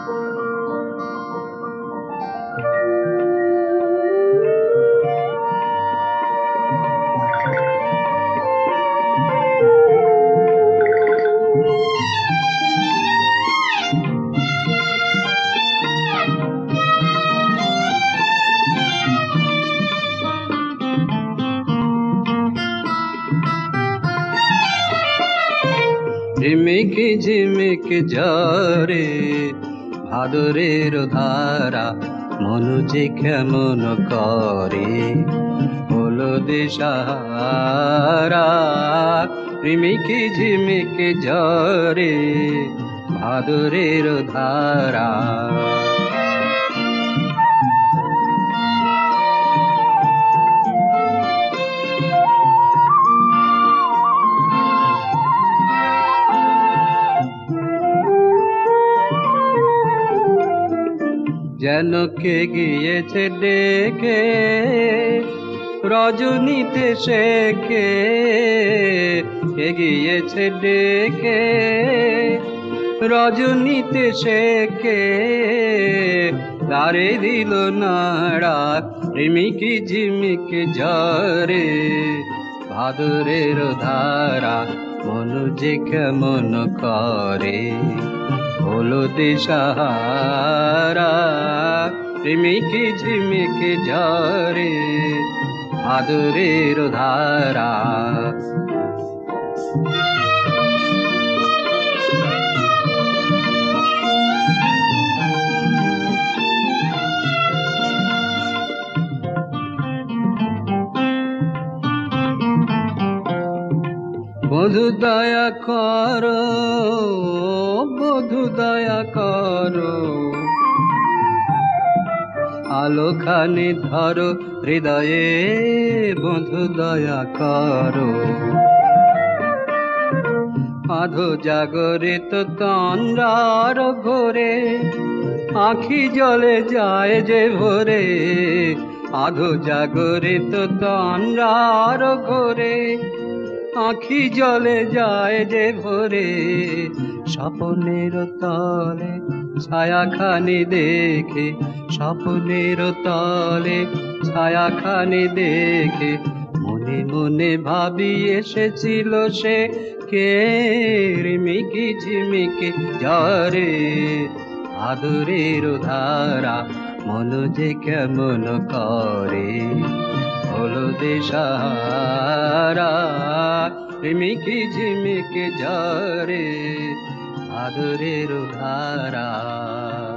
ঝিমিক ঝিমিক ঝরে ভাদরের ধারা, মন যে কেমন করে হলো দিশাহারা। ঝিমিক ঝিমিক ঝরে ভাদরের ধারা, যেন কে গিয়েছে ডেকে রজনীতে শেখে, কে গিয়েছে ডেকে রজনীতে শেখে, তারে দিল নাড়া। ঝিমিক ঝিমিক ঝরে ভাদরের ধারা, মন যে কেমন করে হলো দিশাহারা। ঝিমিক ঝিমিক ঝরে ভাদরের ধারা, বধু দয়া করো, বধু দয়া করো, আলো খানি ধরো হৃদয়ে, বধু দয়া করো। আধো জাগরিত তন্দ্রার ঘোরে আখি জলে যায় যে ভোরে, আধো জাগরিত তন্দ্রার ঘোরে আখি জলে যায় যে ভোরে। স্বপ্নের তলে ছায়াখানি দেখে, স্বপ্নের তলে ছায়াখানি দেখে, মনে মনে ভাবি এসেছিল সে কে। ঝিমিক ঝিমিক ঝরে ভাদরের ধারা, মন যে কেমন করে হলো দিশাহারা। ঝিমিক ঝিমিক ঝরে ভাদরের ধারা।